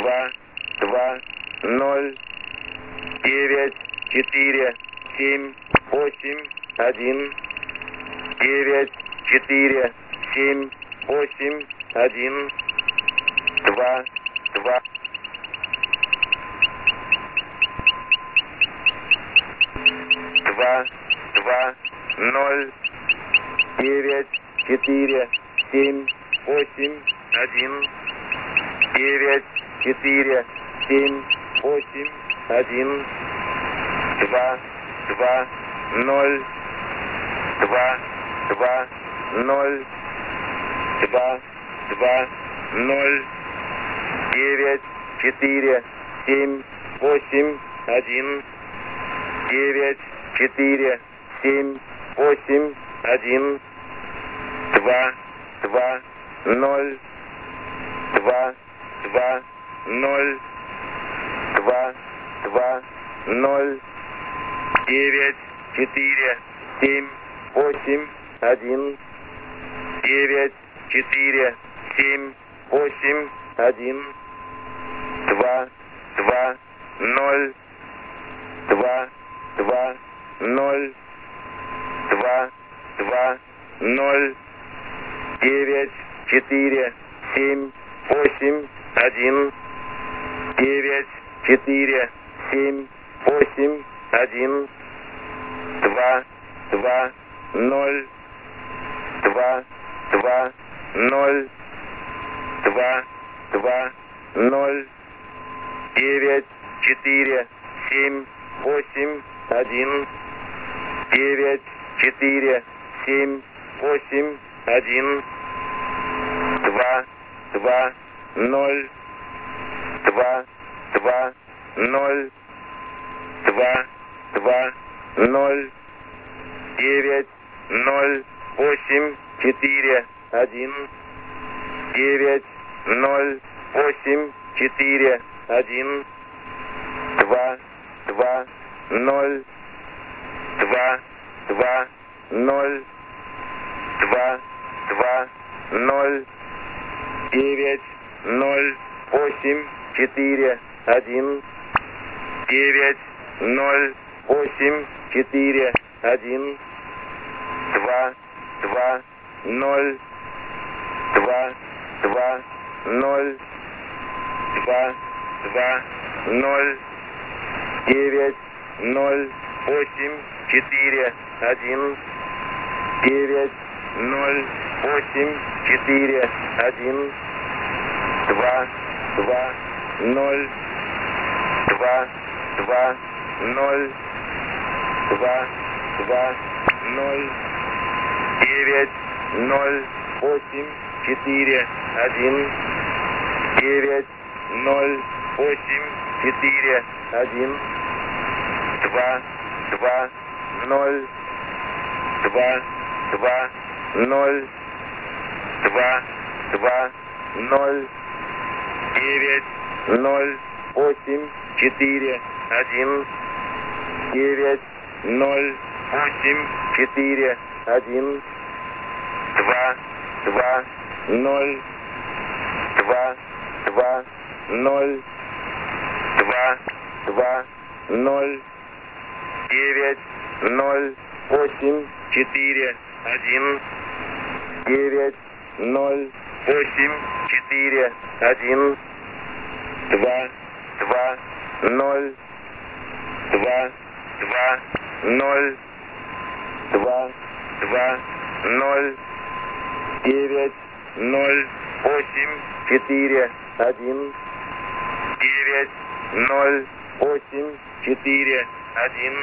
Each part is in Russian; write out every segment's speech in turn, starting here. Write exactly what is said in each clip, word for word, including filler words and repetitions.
два, два, ноль, девять, четыре, семь, восемь, один, девять, четыре, семь, восемь, один, два, два, два, два, ноль, девять, четыре, семь, восемь, один, девять, четыре, семь, восемь, один, два, два, ноль, два, два, ноль, два, два, ноль, девять, четыре, семь, восемь, один, девять, четыре, семь, восемь, один, два, два, ноль, два, два, ноль, два, два, ноль, девять, четыре, семь, восемь, один, девять, четыре, семь, восемь, один, два, два, ноль, два, два, ноль, два, два, ноль, девять, четыре, семь, восемь, один, девять, четыре, семь, восемь, один, два, два, ноль, два, два, ноль, два, два, ноль, девять, четыре, семь, восемь, один, девять, четыре, семь, восемь, один, два, два, ноль, два, два, ноль, два, два, ноль, девять, ноль, восемь, четыре, один, девять, ноль, восемь, четыре, один, два, два, ноль, два, два, ноль, два, два, ноль, девять, ноль, восемь, четыре, один, девять, ноль, восемь, четыре, один, два, два, ноль, два, два, ноль, два, два, ноль, девять, ноль, восемь, четыре, один, девять, ноль, восемь, четыре, один, два, два, ноль, два, два, ноль, два, два, ноль, девять, ноль, восемь, четыре, один, девять, ноль, восемь, четыре, один, два, два, ноль, два, два, ноль, два, два, ноль, девять, ноль, восемь, четыре, один, девять, ноль, восемь, четыре, один, два, два, ноль, два, два, ноль, два, два, ноль, девять, ноль, восемь, четыре, один, девять, ноль, восемь, четыре, один, два, два, ноль, два, два, ноль, два, два, ноль, девять, ноль, восемь, четыре, один, девять, ноль, восемь, четыре, один,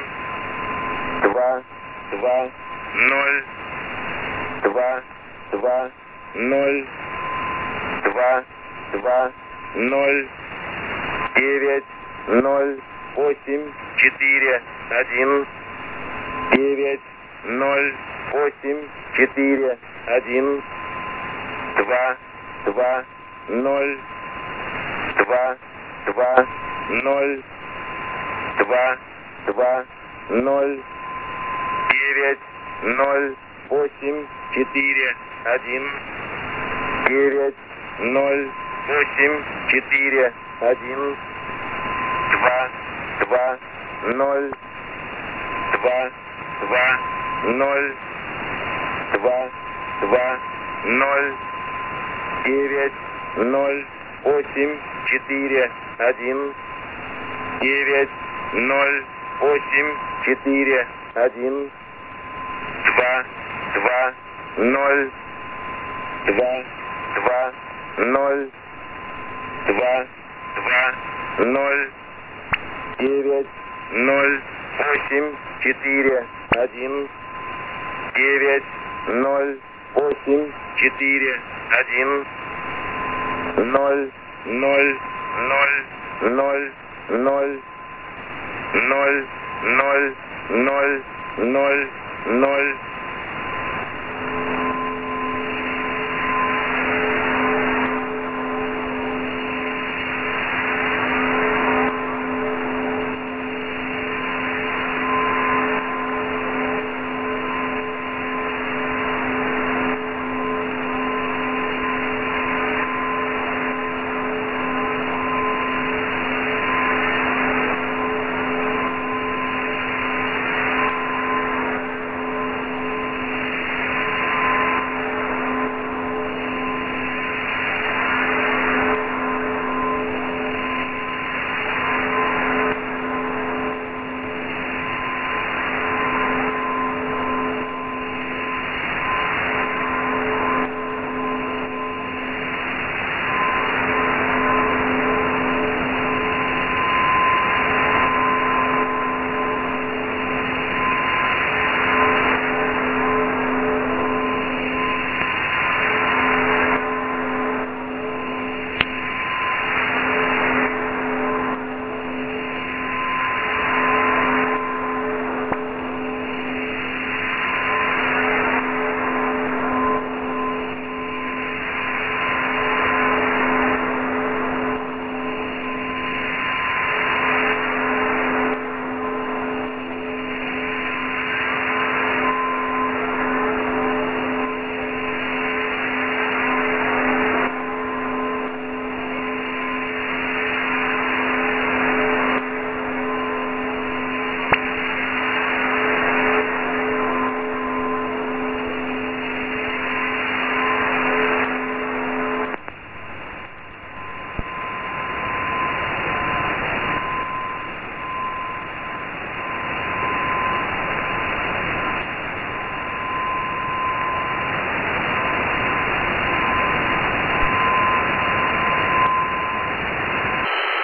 два, два, ноль, два, два, ноль, два, два, ноль, девять, ноль, восемь, четыре, один, девять, ноль, восемь, четыре, один, два, два, ноль, два, два, ноль, два, два, ноль, девять, ноль, восемь, четыре, один, девять, ноль, восемь, четыре, один, два, два, ноль, два, два, ноль, два, два, ноль, девять, ноль, восемь, четыре, один, девять, ноль, восемь, четыре, один, два, два, ноль, два, два, ноль, два, два, ноль, девять, ноль, восемь, четыре, один, девять, ноль, восемь, четыре, один, ноль, ноль, ноль, ноль, ноль, ноль, ноль, ноль, ноль, ноль.